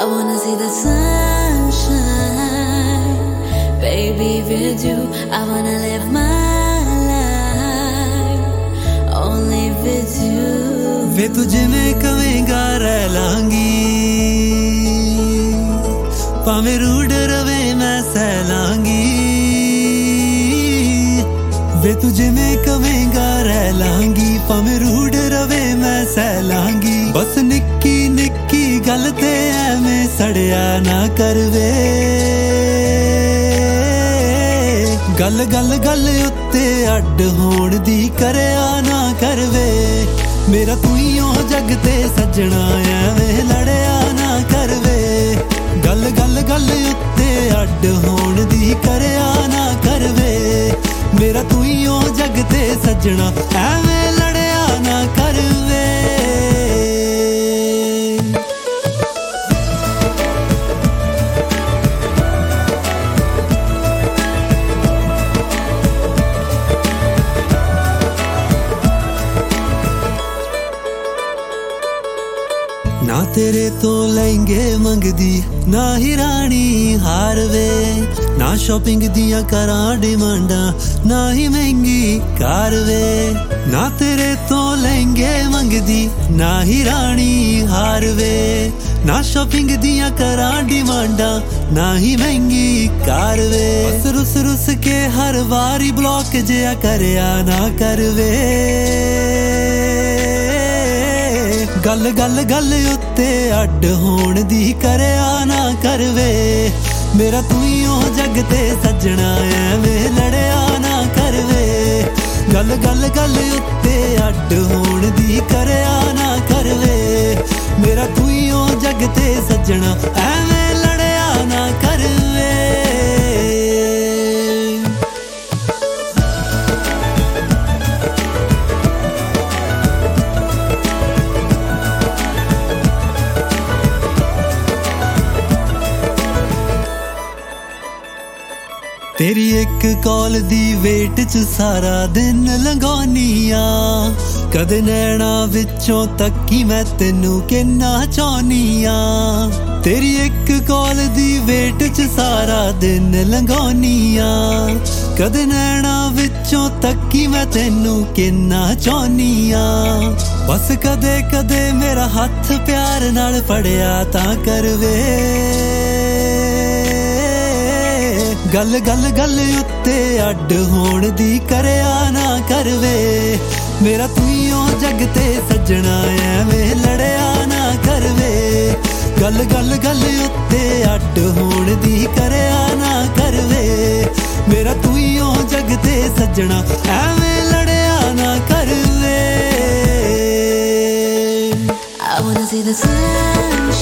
wanna see the sunshine, baby, with you. I wanna live my life only with you. वे तुझे मैं कवेंगा रह लांगी, भावें rude रवे मैं सह लांगी। वे तुझे मैं कवेंगा रह लांगी, भावें रूड रवे मैं सह लांगी। बस निक्की निक्की गल ते ऐवें सड़िया ना करवे, गल गल गल उत्ते अड्ड होण दी करया ना करवे। मेरा तू ही हो जग ते सजना ऐवें लड़िया ना करवे, गल गल गल उत्ते अड्ड होण दी करया ना करवे। मेरा तू ही हो जग ते सजना ऐवें लड़िया ना करवे। ना तेरे तो लहंगे मंगदी, ना ही रानी हार वे, ना शॉपिंग दिया करा डिमांडा, ना ही महंगी कार वे। ना तेरे तो लहंगे मंगदी, ना ही रानी हार वे, ना शॉपिंग दिया करा डिमांडा, ना ही महंगी कार वे। बस रुस रुस के हर वारी ब्लॉक जिया करया ना करवे, गल गल गल उत्ते अड्ड होण दी करया ना करवे। मेरा तू ही हो जग ते सजना ऐवें लड़िया ना करवे, गल गल गल उत्ते अड्ड होण दी करया ना करवे। मेरा तू ही हो जग ते सजना ऐवें लड़िया ना करवे। तेरी एक कॉल दी वेट च सारा दिन लंघानिया, कदे नैना विचों तक्की मैं तेनू किन्ना चाहनिया। तेरी एक कॉल दी वेट च सारा दिन लंघानिया, कदे नैना विचों तक्की मैं तेनू किन्ना चाहनिया। बस कदे कदे मेरा हथ प्यार नाल फड़िया तां करवे, गल गल गल उत्ते अड्ड होण दी करया ना करवे। मेरा तू ही हो जग ते सजना ऐवें लड़िया ना करवे, गल गल गल उत्ते अड्ड होण दी करया ना करवे। मेरा तू ही हो जग ते सजना ऐवें लड़िया ना करवे। I wanna see the sunshine,